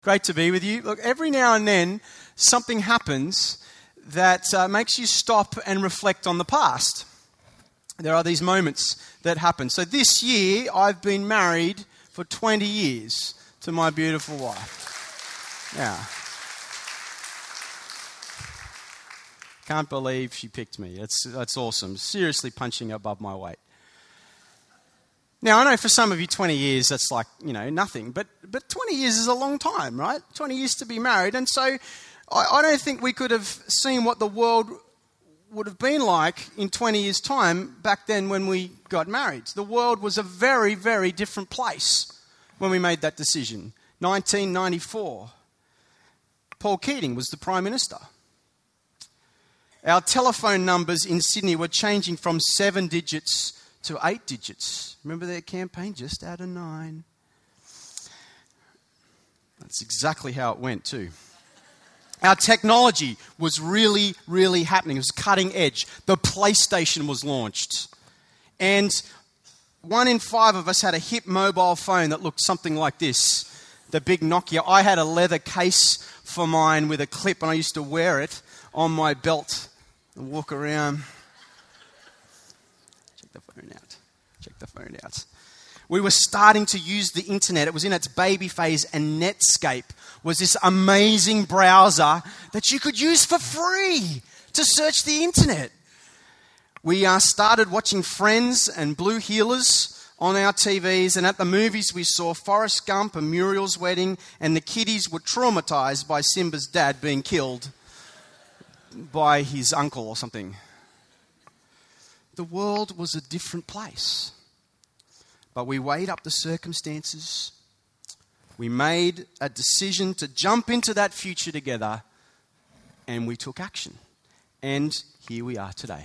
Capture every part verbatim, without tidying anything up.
Great to be with you. Look, every now and then something happens that uh, makes you stop and reflect on the past. There are these moments that happen. So this year I've been married for twenty years to my beautiful wife. Yeah. Can't believe she picked me. That's, that's awesome. Seriously punching above my weight. Now, I know for some of you, twenty years, that's like, you know, nothing. But but twenty years is a long time, right? twenty years to be married. And so I, I don't think we could have seen what the world would have been like in twenty years' time back then when we got married. The world was a very, very different place when we made that decision. nineteen ninety-four. Paul Keating was the Prime Minister. Our telephone numbers in Sydney were changing from seven digits to eight digits. Remember their campaign? Just add a nine. That's exactly how it went too. Our technology was really, really happening. It was cutting edge. The PlayStation was launched. And one in five of us had a hip mobile phone that looked something like this. The big Nokia. I had a leather case for mine with a clip, and I used to wear it on my belt and walk around. Check the phone out. Check the phone out. We were starting to use the internet. It was in its baby phase, and Netscape was this amazing browser that you could use for free to search the internet. We uh, started watching Friends and Blue Heelers on our T Vs, and at the movies we saw Forrest Gump and Muriel's Wedding, and the kiddies were traumatized by Simba's dad being killed by his uncle or something. The world was a different place. But we weighed up the circumstances. We made a decision to jump into that future together, and we took action. And here we are today.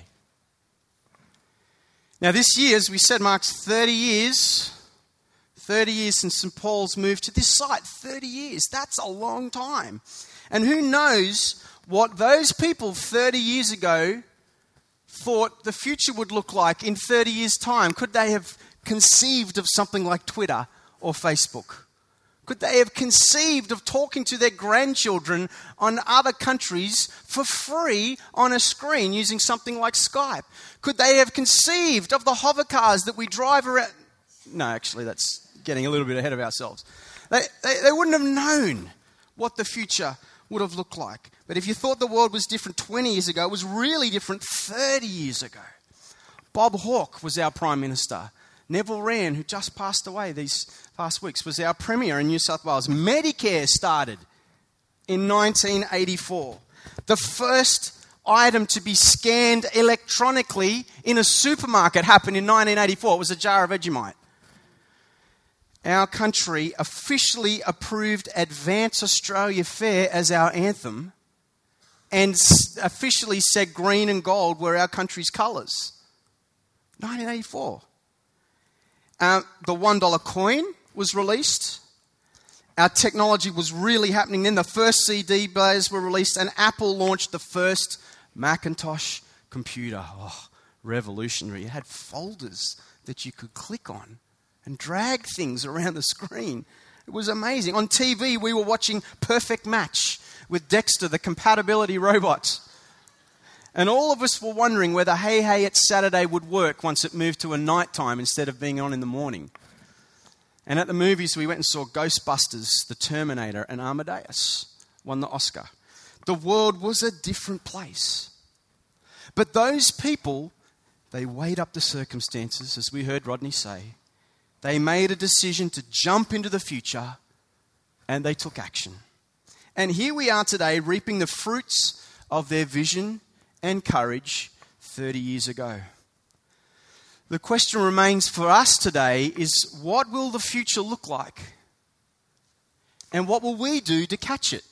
Now this year, as we said, marks thirty years. thirty years since Saint Paul's moved to this site. thirty years. That's a long time. And who knows what those people thirty years ago thought the future would look like in thirty years' time. Could they have conceived of something like Twitter or Facebook? Could they have conceived of talking to their grandchildren on other countries for free on a screen using something like Skype? Could they have conceived of the hover cars that we drive around? No, actually, that's getting a little bit ahead of ourselves. They, they, they wouldn't have known what the future would have looked like. But if you thought the world was different twenty years ago, it was really different thirty years ago. Bob Hawke was our Prime Minister. Neville Wran, who just passed away these past weeks, was our Premier in New South Wales. Medicare started in nineteen eighty-four. The first item to be scanned electronically in a supermarket happened in nineteen eighty-four. It was a jar of Vegemite. Our country officially approved Advance Australia Fair as our anthem and officially said green and gold were our country's colours. nineteen eighty-four. Uh, the one dollar coin was released. Our technology was really happening then. The first C D players were released, and Apple launched the first Macintosh computer. Oh, revolutionary. It had folders that you could click on and drag things around the screen. It was amazing. On T V, we were watching Perfect Match with Dexter, the compatibility robot. And all of us were wondering whether Hey Hey It's Saturday would work once it moved to a nighttime instead of being on in the morning. And at the movies, we went and saw Ghostbusters, The Terminator, and Amadeus won the Oscar. The world was a different place. But those people, they weighed up the circumstances, as we heard Rodney say. They made a decision to jump into the future, and they took action. And here we are today, reaping the fruits of their vision and courage thirty years ago. The question remains for us today is, what will the future look like? And what will we do to catch it?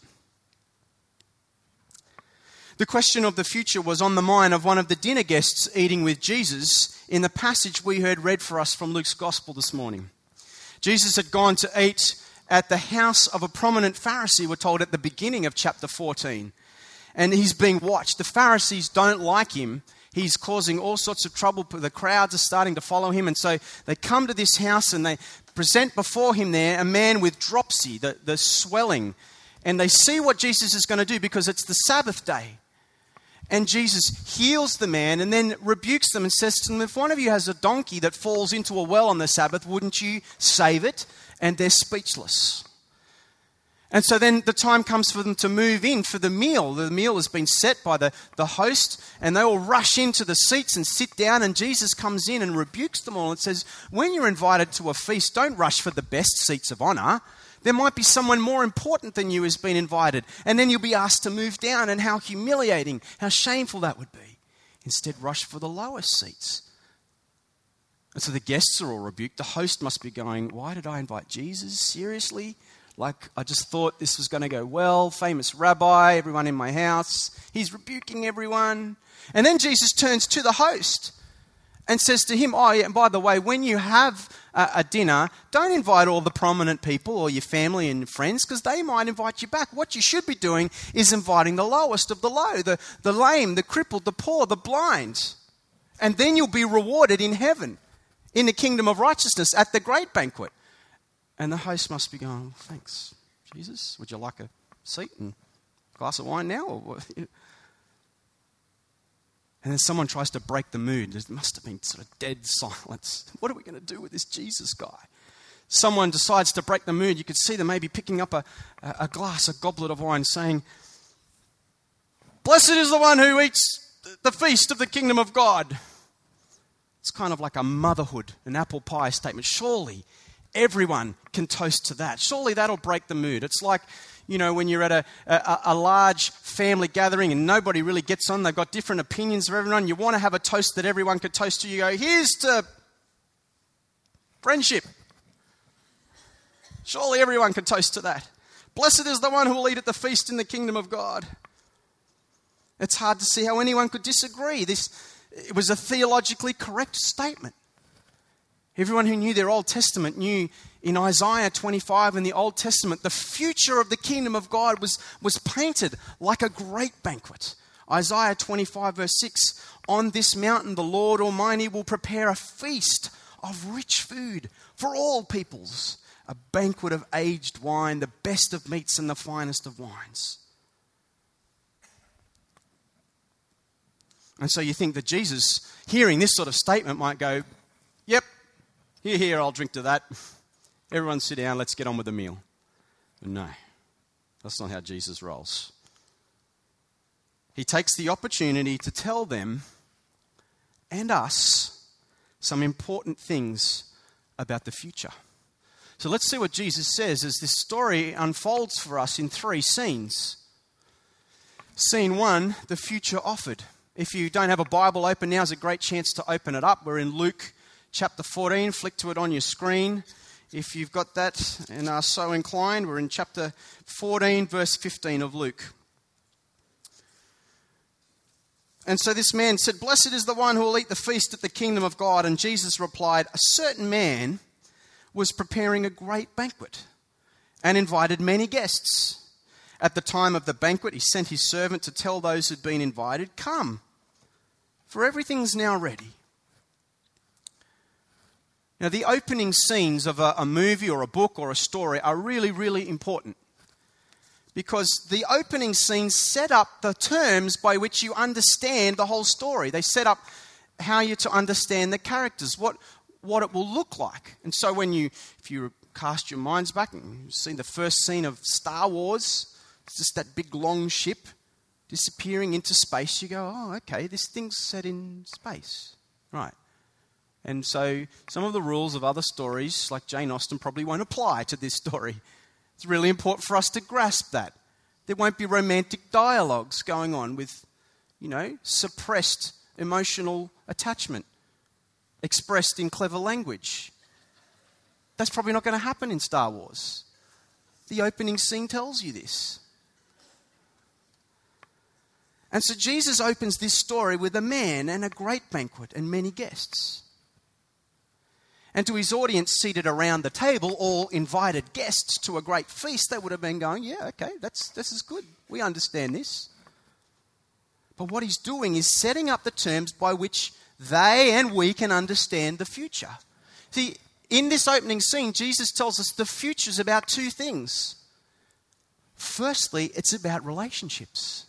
The question of the future was on the mind of one of the dinner guests eating with Jesus in the passage we heard read for us from Luke's Gospel this morning. Jesus had gone to eat at the house of a prominent Pharisee, we're told at the beginning of chapter fourteen. And he's being watched. The Pharisees don't like him. He's causing all sorts of trouble. The crowds are starting to follow him. And so they come to this house and they present before him there a man with dropsy, the, the swelling. And they see what Jesus is going to do because it's the Sabbath day. And Jesus heals the man and then rebukes them and says to them, if one of you has a donkey that falls into a well on the Sabbath, wouldn't you save it? And they're speechless. And so then the time comes for them to move in for the meal. The meal has been set by the, the host, and they all rush into the seats and sit down, and Jesus comes in and rebukes them all and says, when you're invited to a feast, don't rush for the best seats of honor. There might be someone more important than you has been invited, and then you'll be asked to move down, and how humiliating, how shameful that would be. Instead, rush for the lowest seats. And so the guests are all rebuked. The host must be going, why did I invite Jesus? Seriously? Like, I just thought this was going to go well. Famous rabbi, everyone in my house. He's rebuking everyone. And then Jesus turns to the host and says to him, oh, yeah, and by the way, when you have a, a dinner, don't invite all the prominent people or your family and friends, because they might invite you back. What you should be doing is inviting the lowest of the low, the, the lame, the crippled, the poor, the blind. And then you'll be rewarded in heaven, in the kingdom of righteousness, at the great banquet. And the host must be going, thanks, Jesus. Would you like a seat and a glass of wine now? Or what? And then someone tries to break the mood. There must have been sort of dead silence. What are we going to do with this Jesus guy? Someone decides to break the mood. You could see them maybe picking up a, a glass, a goblet of wine, saying, blessed is the one who eats the feast of the kingdom of God. It's kind of like a motherhood, an apple pie statement. Surely everyone can toast to that. Surely that'll break the mood. It's like, you know, when you're at a, a, a large family gathering and nobody really gets on. They've got different opinions of everyone. You want to have a toast that everyone could toast to. You go, here's to friendship. Surely everyone can toast to that. Blessed is the one who will eat at the feast in the kingdom of God. It's hard to see how anyone could disagree. This, it was a theologically correct statement. Everyone who knew their Old Testament knew in Isaiah twenty-five in the Old Testament, the future of the kingdom of God was, was painted like a great banquet. Isaiah twenty-five verse six, on this mountain the Lord Almighty will prepare a feast of rich food for all peoples, a banquet of aged wine, the best of meats and the finest of wines. And so you think that Jesus, hearing this sort of statement, might go, yep, Here, here, I'll drink to that. Everyone sit down, let's get on with the meal. But no, that's not how Jesus rolls. He takes the opportunity to tell them and us some important things about the future. So let's see what Jesus says as this story unfolds for us in three scenes. Scene one, the future offered. If you don't have a Bible open, now's a great chance to open it up. We're in Luke chapter fourteen, flick to it on your screen. If you've got that and are so inclined, we're in chapter fourteen, verse fifteen of Luke. And so this man said, blessed is the one who will eat the feast at the kingdom of God. And Jesus replied, a certain man was preparing a great banquet and invited many guests. At the time of the banquet, he sent his servant to tell those who'd been invited, come, for everything's now ready. Now, the opening scenes of a, a movie or a book or a story are really, really important, because the opening scenes set up the terms by which you understand the whole story. They set up how you're to understand the characters, what what it will look like. And so when you, if you cast your minds back and you've seen the first scene of Star Wars, it's just that big long ship disappearing into space. You go, oh, okay, this thing's set in space. Right. And so some of the rules of other stories, like Jane Austen, probably won't apply to this story. It's really important for us to grasp that. There won't be romantic dialogues going on with, you know, suppressed emotional attachment expressed in clever language. That's probably not going to happen in Star Wars. The opening scene tells you this. And so Jesus opens this story with a man and a great banquet and many guests. And to his audience seated around the table, all invited guests to a great feast, they would have been going, yeah, okay, that's this is good. We understand this. But what he's doing is setting up the terms by which they and we can understand the future. See, in this opening scene, Jesus tells us the future is about two things. Firstly, it's about relationships.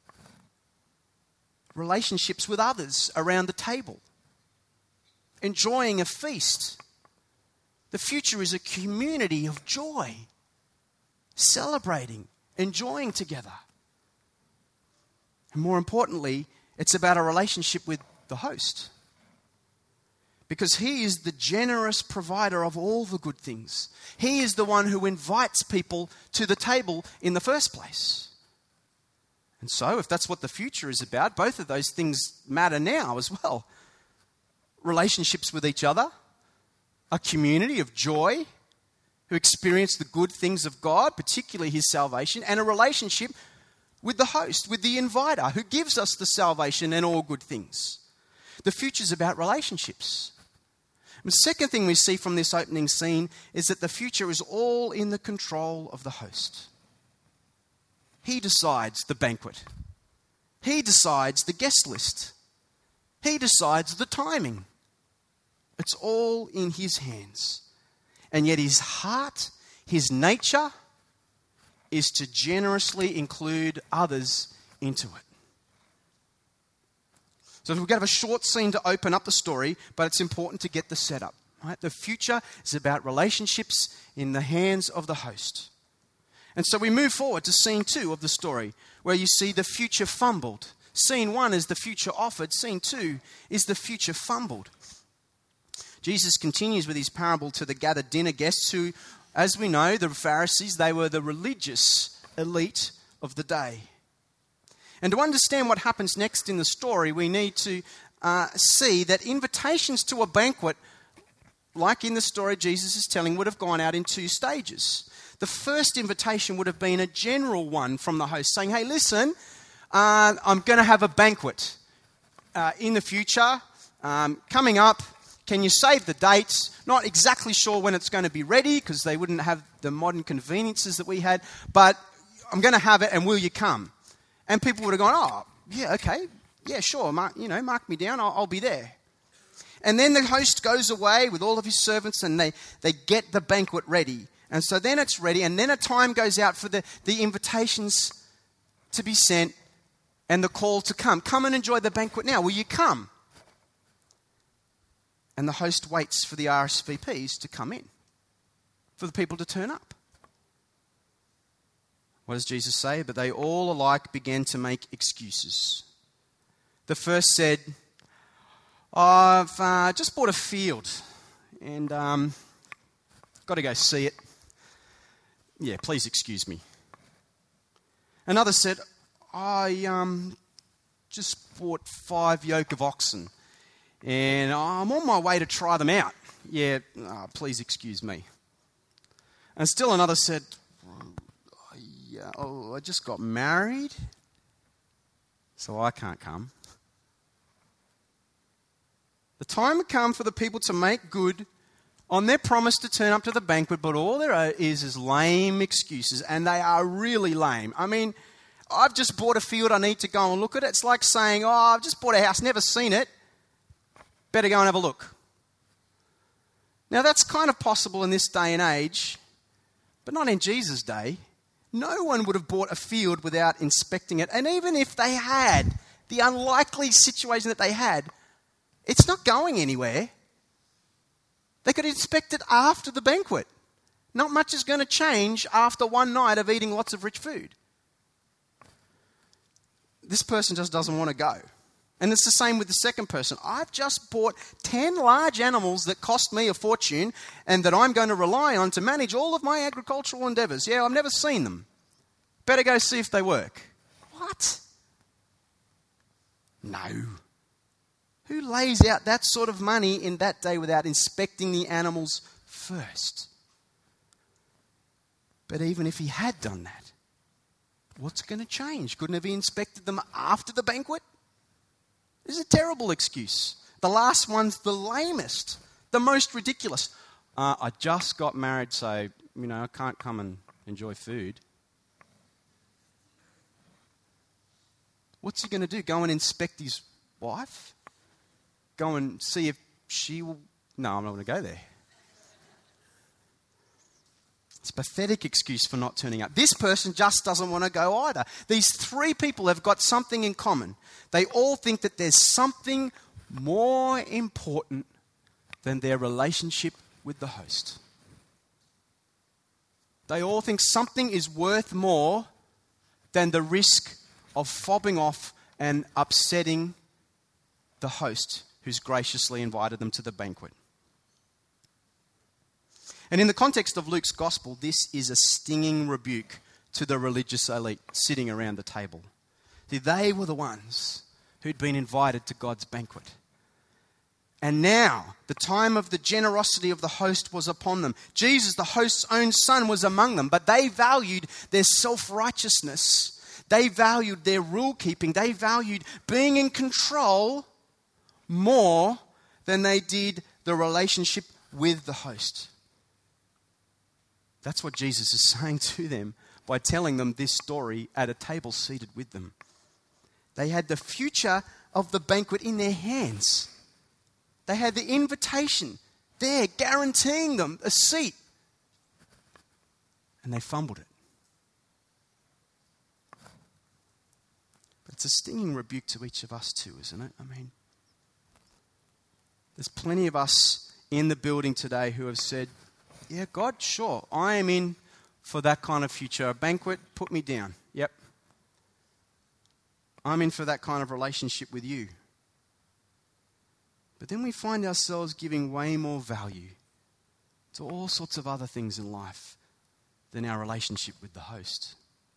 Relationships with others around the table. Enjoying a feast. The future is a community of joy. Celebrating, enjoying together. And more importantly, it's about a relationship with the host. Because he is the generous provider of all the good things. He is the one who invites people to the table in the first place. And so, if that's what the future is about, both of those things matter now as well. Relationships with each other, a community of joy who experience the good things of God, particularly his salvation, and a relationship with the host, with the inviter who gives us the salvation and all good things. The future is about relationships. The second thing we see from this opening scene is that the future is all in the control of the host. He decides the banquet. He decides the guest list. He decides the timing. It's all in his hands. And yet his heart, his nature, is to generously include others into it. So we're going to have a short scene to open up the story, but it's important to get the setup. Right? The future is about relationships in the hands of the host. And so we move forward to scene two of the story, where you see the future fumbled. Scene one is the future offered. Scene two is the future fumbled. Jesus continues with his parable to the gathered dinner guests who, as we know, the Pharisees, they were the religious elite of the day. And to understand what happens next in the story, we need to uh, see that invitations to a banquet, like in the story Jesus is telling, would have gone out in two stages. The first invitation would have been a general one from the host saying, hey, listen, uh, I'm going to have a banquet uh, in the future, um, coming up. Can you save the dates? Not exactly sure when it's going to be ready because they wouldn't have the modern conveniences that we had, but I'm going to have it and will you come? And people would have gone, oh, yeah, okay, yeah, sure, mark, you know, mark me down, I'll, I'll be there. And then the host goes away with all of his servants and they, they get the banquet ready. And so then it's ready, and then a time goes out for the, the invitations to be sent and the call to come. Come and enjoy the banquet now. Will you come? And the host waits for the R S V Ps to come in, for the people to turn up. What does Jesus say? But they all alike began to make excuses. The first said, I've uh, just bought a field and um, got to go see it. Yeah, please excuse me. Another said, I um, just bought five yoke of oxen and I'm on my way to try them out. Yeah, oh, please excuse me. And still another said, yeah, oh, I just got married, so I can't come. The time had come for the people to make good on their promise to turn up to the banquet, but all there is is lame excuses, and they are really lame. I mean, I've just bought a field, I need to go and look at it. It's like saying, oh, I've just bought a house, never seen it. Better go and have a look. Now, that's kind of possible in this day and age, but not in Jesus' day. No one would have bought a field without inspecting it. And even if they had, the unlikely situation that they had, it's not going anywhere. They could inspect it after the banquet. Not much is going to change after one night of eating lots of rich food. This person just doesn't want to go. And it's the same with the second person. I've just bought ten large animals that cost me a fortune and that I'm going to rely on to manage all of my agricultural endeavours. Yeah, I've never seen them. Better go see if they work. What? No. Who lays out that sort of money in that day without inspecting the animals first? But even if he had done that, what's going to change? Couldn't have he inspected them after the banquet? This is a terrible excuse. The last one's the lamest, the most ridiculous. Uh, I just got married, so, you know, I can't come and enjoy food. What's he going to do? Go and inspect his wife? Go and see if she will... No, I'm not going to go there. It's a pathetic excuse for not turning up. This person just doesn't want to go either. These three people have got something in common. They all think that there's something more important than their relationship with the host. They all think something is worth more than the risk of fobbing off and upsetting the host who's graciously invited them to the banquet. And in the context of Luke's gospel, this is a stinging rebuke to the religious elite sitting around the table. See, they were the ones who'd been invited to God's banquet. And now, the time of the generosity of the host was upon them. Jesus, the host's own son, was among them, but they valued their self-righteousness. They valued their rule-keeping. They valued being in control more than they did the relationship with the host. That's what Jesus is saying to them by telling them this story at a table seated with them. They had the future of the banquet in their hands. They had the invitation there, guaranteeing them a seat. And they fumbled it. But it's a stinging rebuke to each of us too, isn't it? I mean, there's plenty of us in the building today who have said, yeah, God, sure, I am in for that kind of future. A banquet, put me down. Yep. I'm in for that kind of relationship with you. But then we find ourselves giving way more value to all sorts of other things in life than our relationship with the host.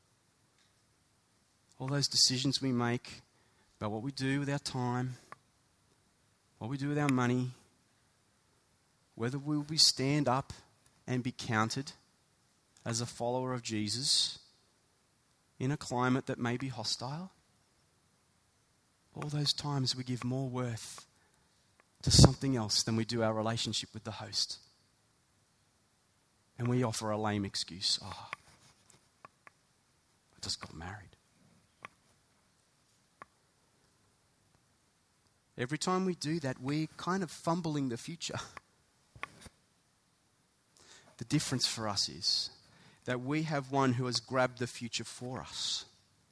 All those decisions we make about what we do with our time, what we do with our money, whether we will stand up and be counted as a follower of Jesus in a climate that may be hostile. All those times we give more worth to something else than we do our relationship with the host. And we offer a lame excuse. Oh, I just got married. Every time we do that, we're kind of fumbling the future. The difference for us is that we have one who has grabbed the future for us.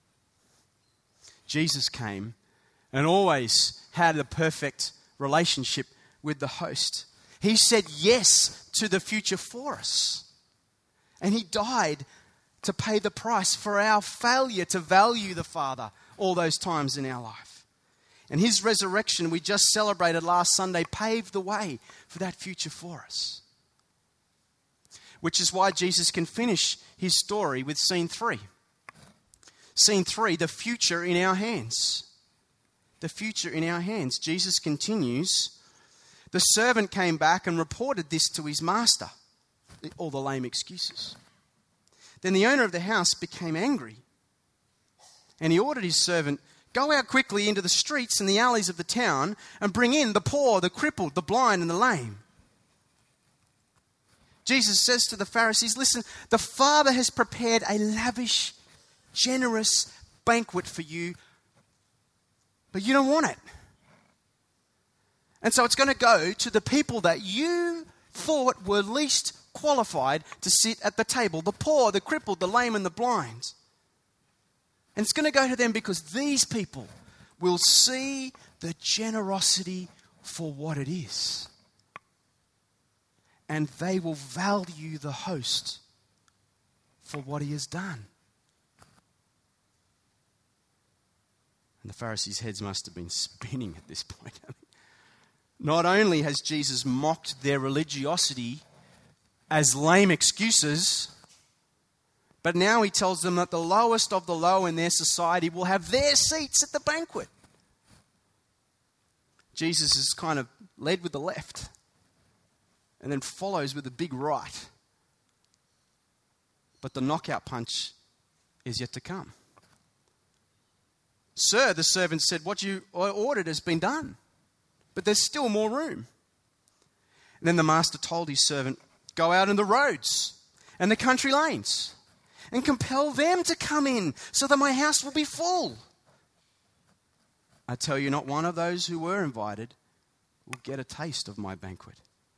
Jesus came and always had a perfect relationship with the host. He said yes to the future for us. And he died to pay the price for our failure to value the Father all those times in our life. And his resurrection, we just celebrated last Sunday, paved the way for that future for us. Which is why Jesus can finish his story with scene three. Scene three, the future in our hands. The future in our hands. Jesus continues, the servant came back and reported this to his master. All the lame excuses. Then the owner of the house became angry. And he ordered his servant, go out quickly into the streets and the alleys of the town and bring in the poor, the crippled, the blind and the lame. Jesus says to the Pharisees, listen, the Father has prepared a lavish, generous banquet for you, but you don't want it. And so it's going to go to the people that you thought were least qualified to sit at the table, the poor, the crippled, the lame and the blind. And it's going to go to them because these people will see the generosity for what it is. And they will value the host for what he has done. And the Pharisees' heads must have been spinning at this point. Not only has Jesus mocked their religiosity as lame excuses, but now he tells them that the lowest of the low in their society will have their seats at the banquet. Jesus is kind of led with the left and then follows with a big right. But the knockout punch is yet to come. Sir, the servant said, what you ordered has been done, but there's still more room. And then the master told his servant, go out in the roads and the country lanes and compel them to come in so that my house will be full. I tell you, not one of those who were invited will get a taste of my banquet.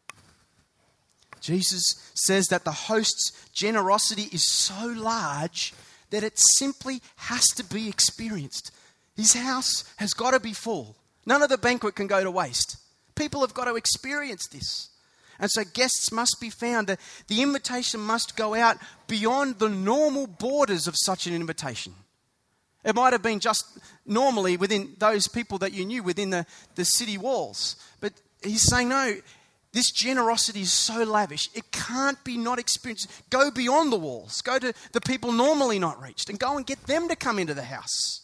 Jesus says that the host's generosity is so large that it simply has to be experienced. His house has got to be full. None of the banquet can go to waste. People have got to experience this. And so guests must be found. The, the invitation must go out beyond the normal borders of such an invitation. It might have been just normally within those people that you knew within the, the city walls. But he's saying, no, this generosity is so lavish, it can't be not experienced. Go beyond the walls. Go to the people normally not reached and go and get them to come into the house.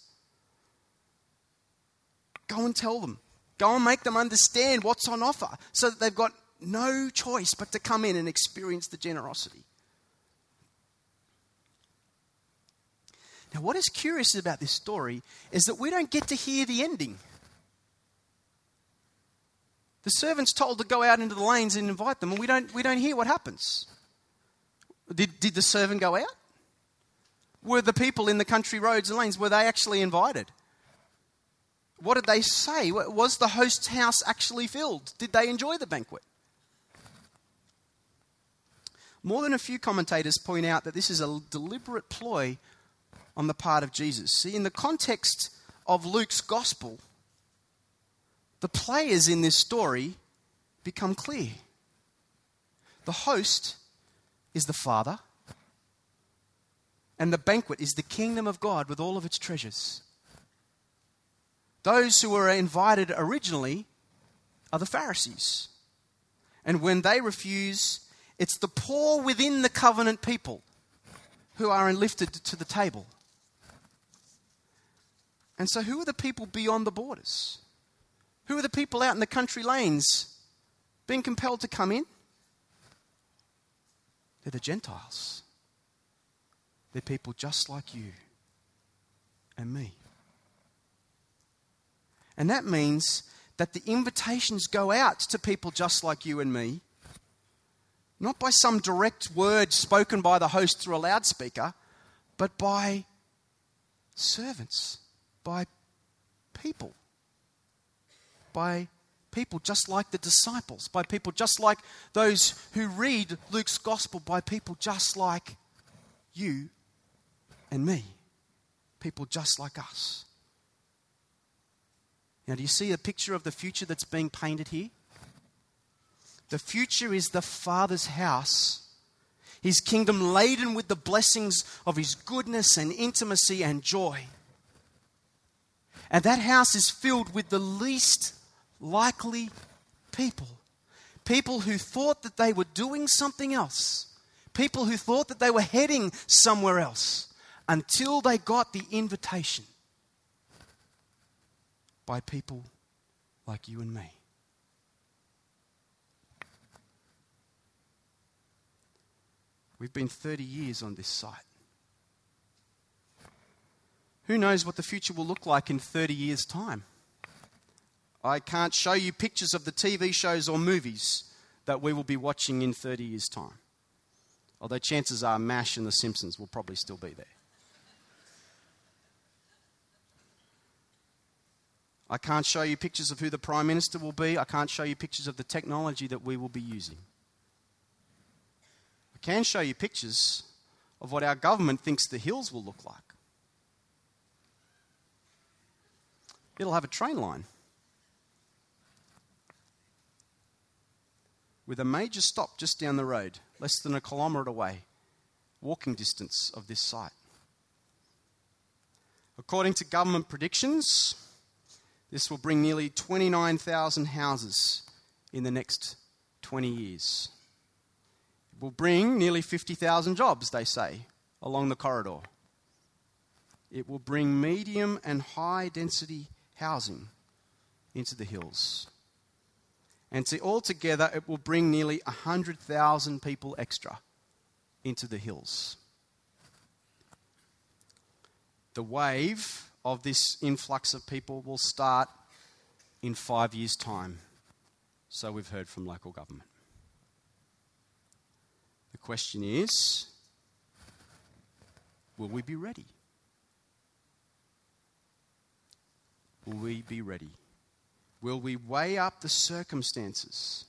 Go and tell them. Go and make them understand what's on offer so that they've got no choice but to come in and experience the generosity. Now, what is curious about this story is that we don't get to hear the ending. The servant's told to go out into the lanes and invite them, and we don't, we don't hear what happens. Did, did the servant go out? Were the people in the country roads and lanes, were they actually invited? What did they say? Was the host's house actually filled? Did they enjoy the banquet? More than a few commentators point out that this is a deliberate ploy on the part of Jesus. See, in the context of Luke's gospel, the players in this story become clear. The host is the Father, and the banquet is the kingdom of God with all of its treasures. Those who were invited originally are the Pharisees. And when they refuse, it's the poor within the covenant people who are lifted to the table. And so who are the people beyond the borders? Who are the people out in the country lanes being compelled to come in? They're the Gentiles. They're people just like you and me. And that means that the invitations go out to people just like you and me, not by some direct word spoken by the host through a loudspeaker, but by servants, by people, by people just like the disciples, by people just like those who read Luke's gospel, by people just like you and me, people just like us. Now, do you see a picture of the future that's being painted here? The future is the Father's house, his kingdom laden with the blessings of his goodness and intimacy and joy. And that house is filled with the least likely people. People who thought that they were doing something else. People who thought that they were heading somewhere else until they got the invitation by people like you and me. We've been thirty years on this site. Who knows what the future will look like in thirty years' time? I can't show you pictures of the T V shows or movies that we will be watching in thirty years' time. Although chances are MASH and The Simpsons will probably still be there. I can't show you pictures of who the Prime Minister will be. I can't show you pictures of the technology that we will be using. I can show you pictures of what our government thinks the hills will look like. It'll have a train line with a major stop just down the road, less than a kilometre away, walking distance of this site. According to government predictions, this will bring nearly twenty-nine thousand houses in the next twenty years. It will bring nearly fifty thousand jobs, they say, along the corridor. It will bring medium and high density housing into the hills. And see, altogether, it will bring nearly one hundred thousand people extra into the hills. The wave of this influx of people will start in five years' time. So we've heard from local government. The question is, will we be ready? will we be ready? Will we weigh up the circumstances?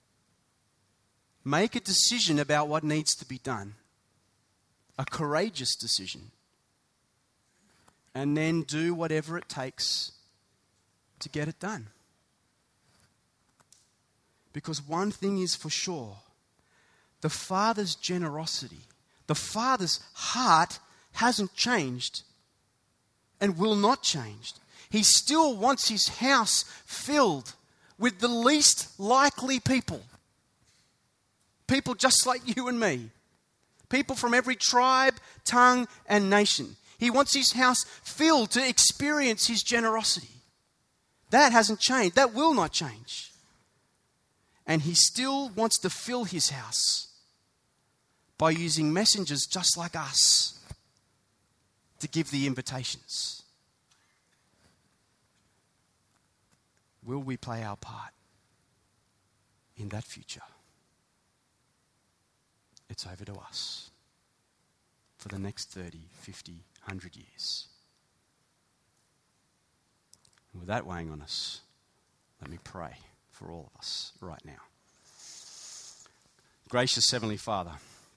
Make a decision about what needs to be done. A courageous decision. And then do whatever it takes to get it done. Because one thing is for sure, the Father's generosity, the Father's heart hasn't changed and will not change. He still wants his house filled with the least likely people. People just like you and me. People from every tribe, tongue, and nation. He wants his house filled to experience his generosity. That hasn't changed. That will not change. And he still wants to fill his house by using messengers just like us to give the invitations. Will we play our part in that future? It's over to us for the next thirty, fifty, one hundred years. And with that weighing on us, let me pray for all of us right now. Gracious Heavenly Father,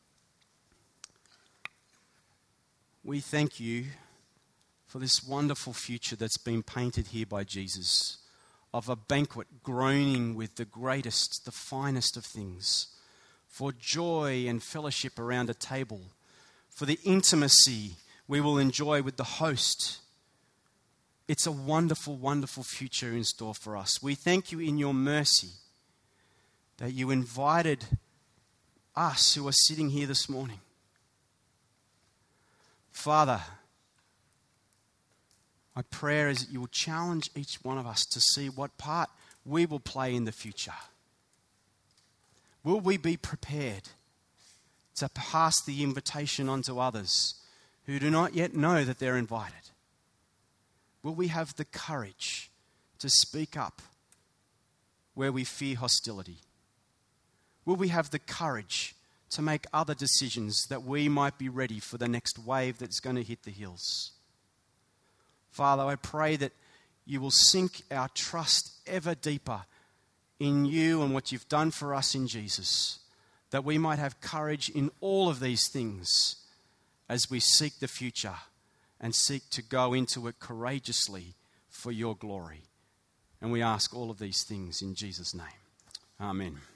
we thank you for this wonderful future that's been painted here by Jesus, of a banquet groaning with the greatest, the finest of things, for joy and fellowship around a table, for the intimacy we will enjoy with the host. It's a wonderful, wonderful future in store for us. We thank you in your mercy that you invited us who are sitting here this morning. Father, my prayer is that you will challenge each one of us to see what part we will play in the future. Will we be prepared to pass the invitation on to others who do not yet know that they're invited? Will we have the courage to speak up where we fear hostility? Will we have the courage to make other decisions that we might be ready for the next wave that's going to hit the hills? Father, I pray that you will sink our trust ever deeper in you and what you've done for us in Jesus, that we might have courage in all of these things as we seek the future and seek to go into it courageously for your glory. And we ask all of these things in Jesus' name. Amen.